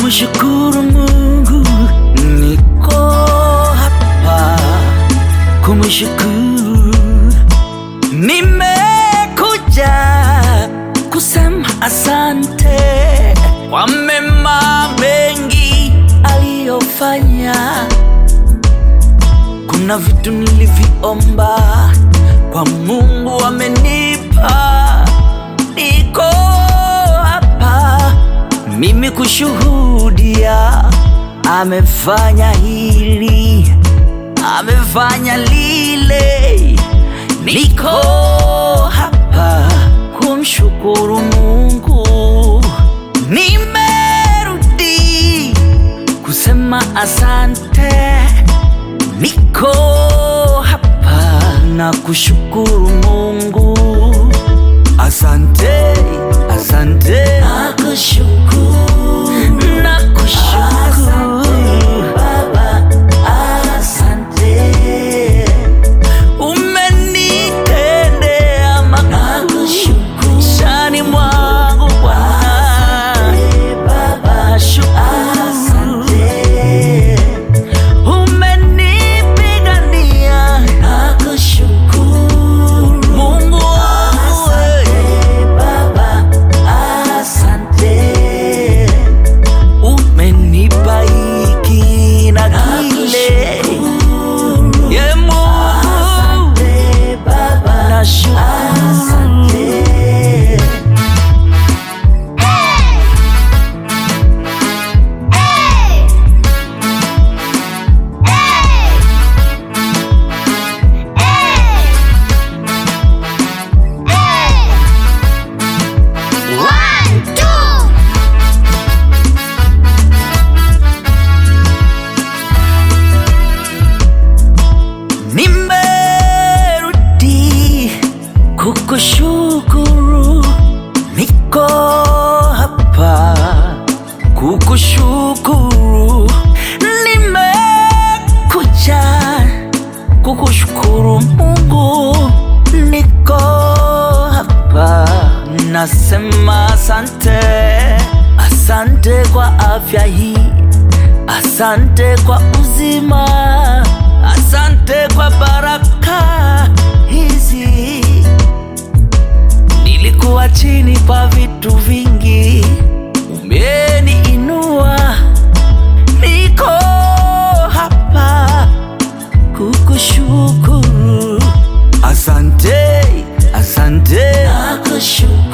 kumshukuru Mungu, niko hapa kumshukuru. Nimekuja kusema asante kwa mema mengi aliyofanya. Kuna vitu nilivyoomba kwa Mungu amenipa. Niko hapa mimi kushuhudia, amefanya hili, amefanya lile. Niko hapa kumshukuru Mungu. Nimerudi kusema asante. Niko hapa na kushukuru Mungu. Asante, asante, nakushukuru, nakushukuru Baba, asante. Umenitendea makuu shani mwangu Bwana, Baba, asante. Umenipigania, nakushukuru Mungu wangu, Baba, asante. Umenipa hiki na kile, ye Mungu, Baba, nashukuru. Nimerudi kukushukuru, niko hapa kukushukuru. Nimekuja kukushukuru Mungu, niko hapa nasema asante. Asante kwa afya hii, asante kwa uzima, asante kwa baraka hizi. Nilikuwa chini kwa vitu vingi, umeniinua. Niko hapa kukushukuru. Asante, asante, nakushukuru.